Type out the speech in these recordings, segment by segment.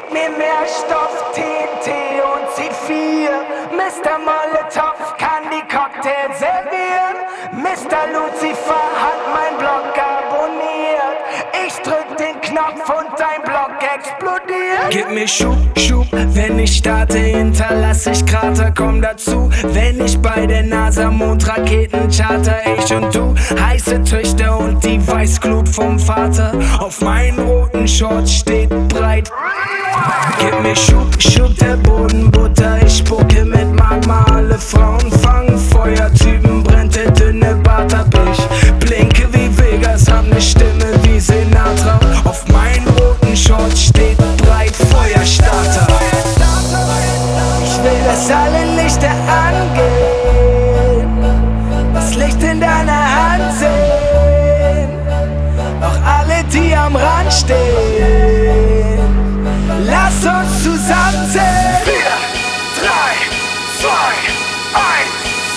Gib mir mehr Stoff, TNT und C4. Mr. Molotov kann die Cocktails servieren. Mr. Lucifer hat mein Blog abonniert. Ich drück den Knopf und dein Blog explodiert. Gib mir Schub, Schub, wenn ich starte, hinterlasse ich Krater, komm dazu. Wenn ich bei der NASA Mondraketen charter, ich und du, heiße Töchter und die Weißglut vom Vater. Auf meinen roten Shorts steht breit. Gib mir Schub, Schub, der Boden Butter. Ich spucke mit Magma, alle Frauen fangen Feuer. Typen brennt der dünne Bart ab. Ich blinke wie Vegas, hab ne Stimme wie Sinatra. Auf meinen roten Shorts steht breit Feuerstarter. Ich will, dass alle Lichter angehen, das Licht in deiner Hand sehen. Auch alle, die am Rand stehen, lass uns zusammen zählen. 4, 3, 2, 1.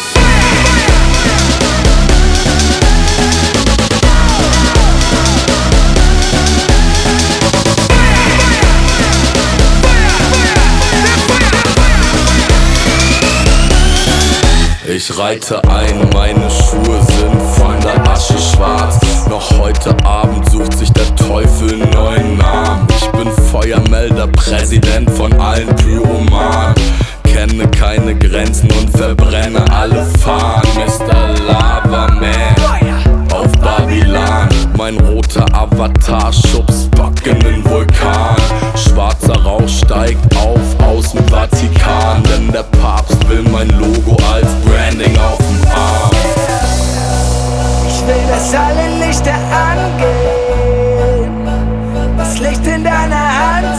Ich reite ein, meine Schuhe sind von der Asche schwarz. Noch heute Abend sucht sich der Teufel einen neuen Namen. Ich bin Feuermelder, Präsident von allen Pyromanen. Kenne keine Grenzen und verbrenne alle Fahnen. Mr. Lava Man auf Babylon. Mein roter Avatar schubst Bock in den Vulkan. Schwarzer Rauch steigt auf aus dem Vatikan. Denn der Papst will mein Logo als Branding auf dem Arm. Ich will, dass alle Lichter angehen, das Licht in deiner Hand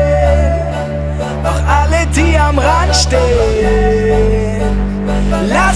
sehen. Auch alle, die am Rand stehen, lass